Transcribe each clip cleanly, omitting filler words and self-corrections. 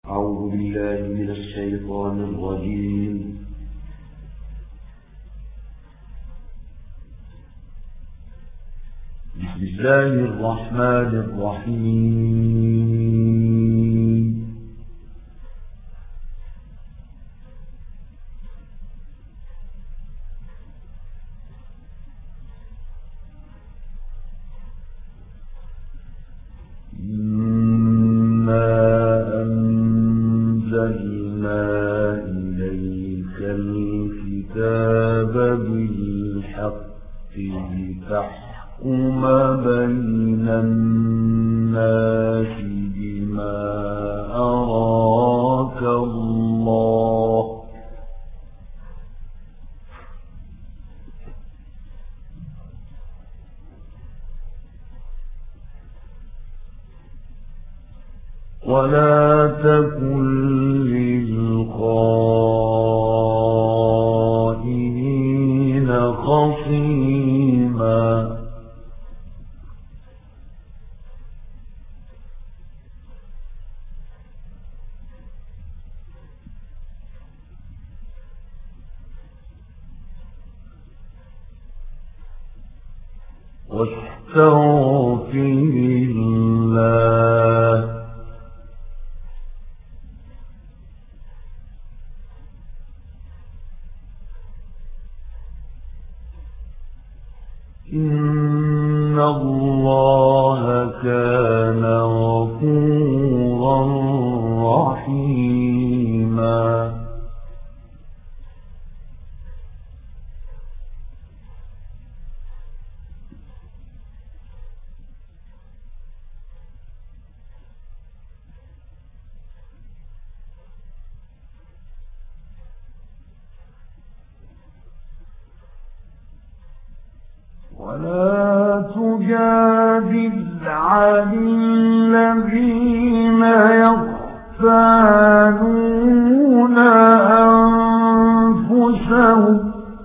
أعوذ بالله من الشيطان الرجيم. بسم الله الرحمن الرحيم. إنا أنزلنا إليك الكتاب بالحق لتحكم بين الناس بما أراك الله ولا تكن للخائنين خصيما واستغفر الله إن الله كان غفورا رحيما ولا تجادل عن الذين يختانون أنفسهم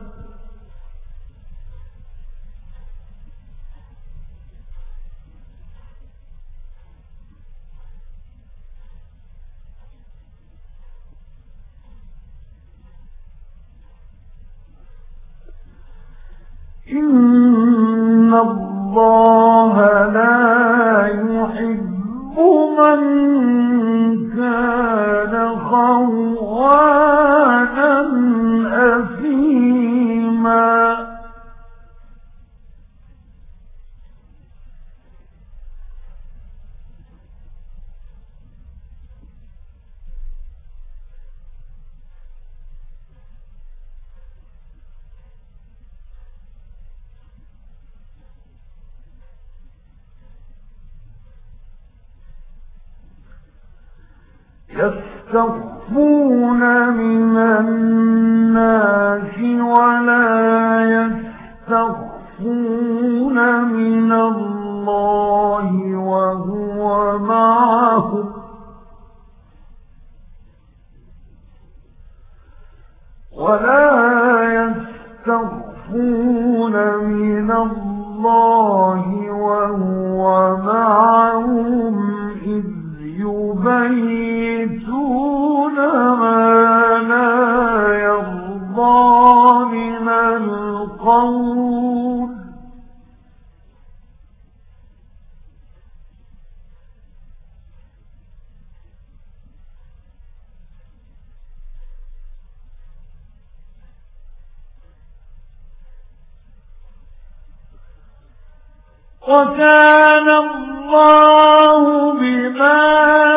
إن الله لا يحب من كان خوانا أثيما يستخفون من الناس ولا يستخفون من الله وهو معهم إذ يبيتون ما لا يرضى من القول وكان الله بما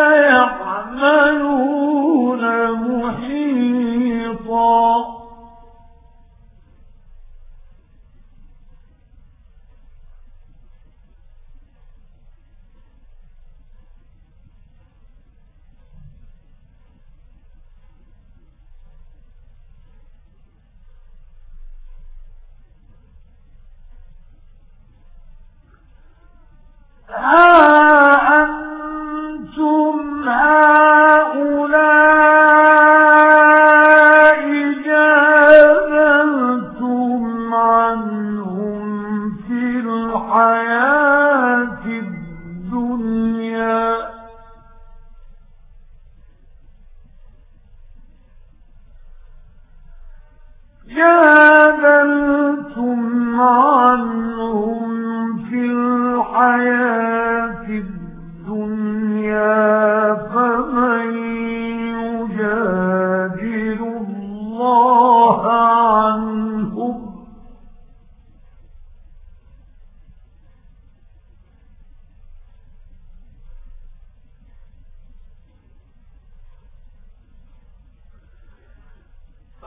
يعملون محيطا أنتم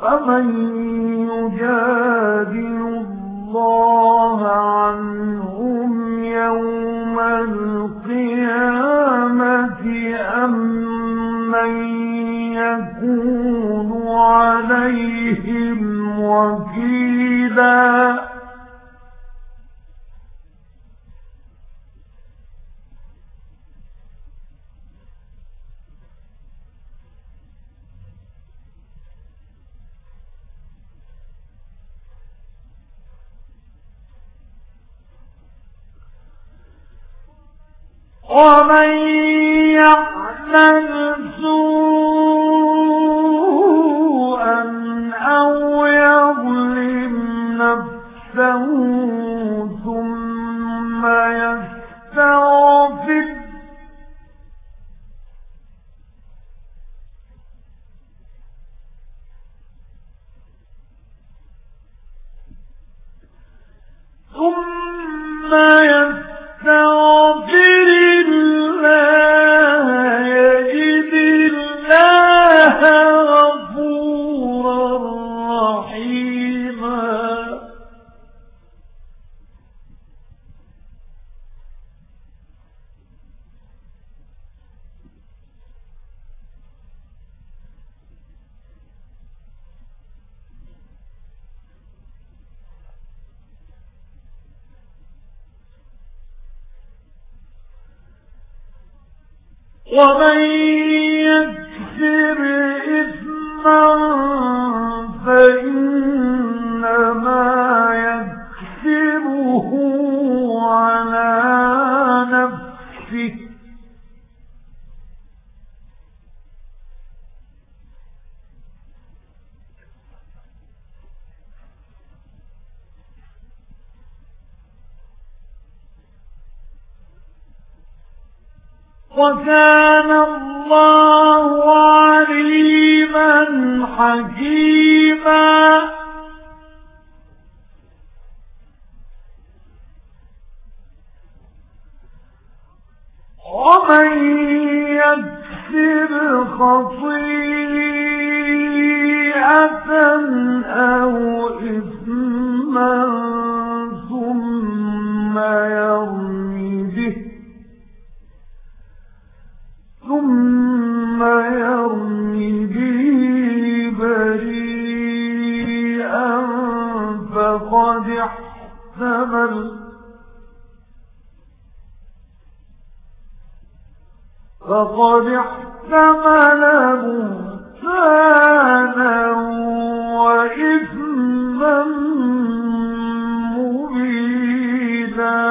ومن يجادل الله عنهم يوم القيامة أم من يكون عليهم وكيلا ومن يعمل سوءا أو يظلم نفسه ثم يستغفر الله يجد الله غفورا رحيما ومن يكسب إثما فإنما يكسبه على نفسه وكان الله عليما حكيما ومن يكسب خطيئة أو إثما ثم يرمي به بريئا فقد احتمل بهتانا وإثما مبينا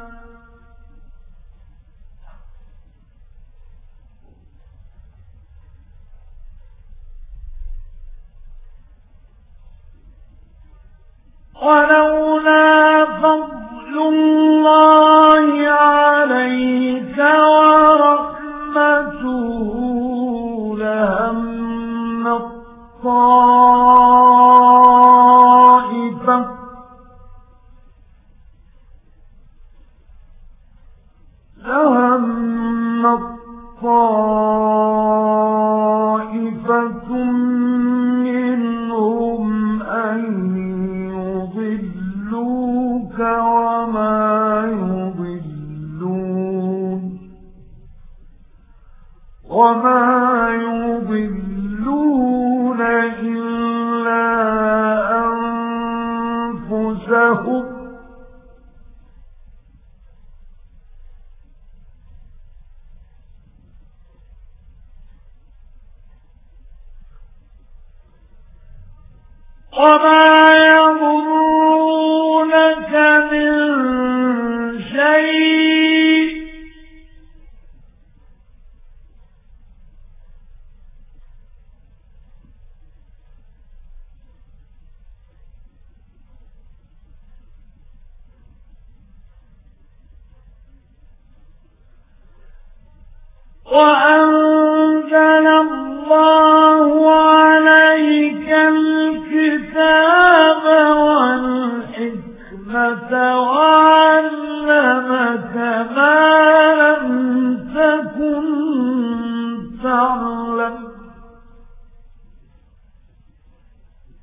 ولولا فضل الله عليك ورحمته لهم طائفة منهم أن يضلوك وما يضلون إلا أنفسهم وما يضرونك من شيء وأنزل الله عليك الكتاب والحكمة وعلمك ما لم تكن تعلم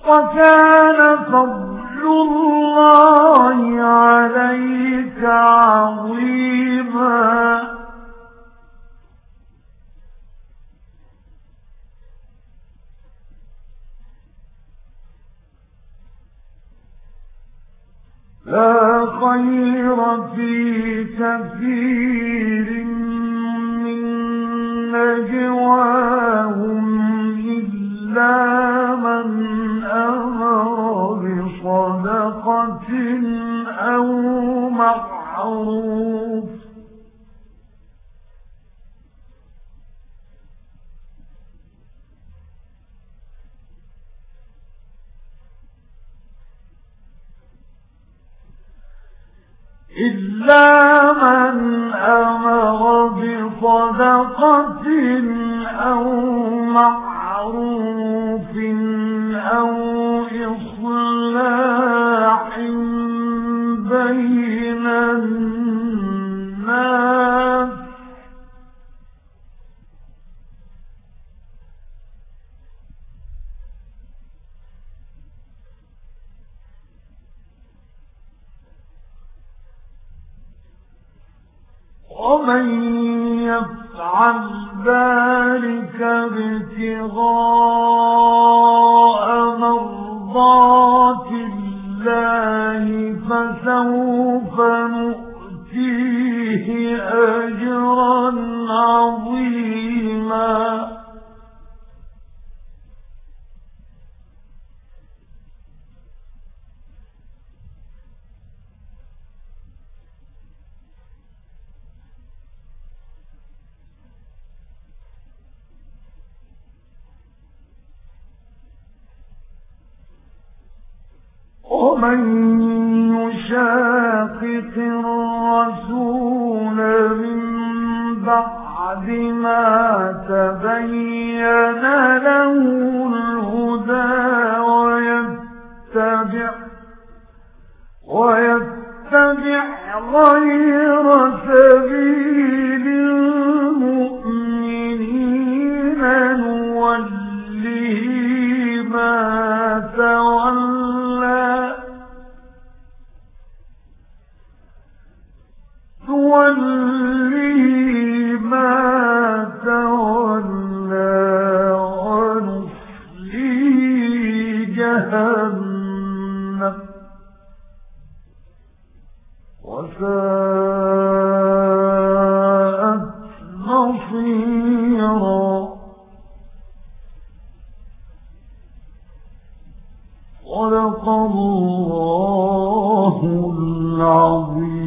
وكان فضل الله عليك عظيما. لا خير في كثير من نجواهم إلا من أمر بصدقة أو معروف أو معروف أو إصلاح بين الناس ومن يفعل ذلك ابتغاء مرضات الله فسوف نؤتيه أجرا عظيما. ومن يشاقق الرسول من بعد ما تبين له الهدى ويتبع غير سبيل المؤمنين نوله ما تولى ونصليه جهنم وساءت مصيرا. صدق الله العظيم.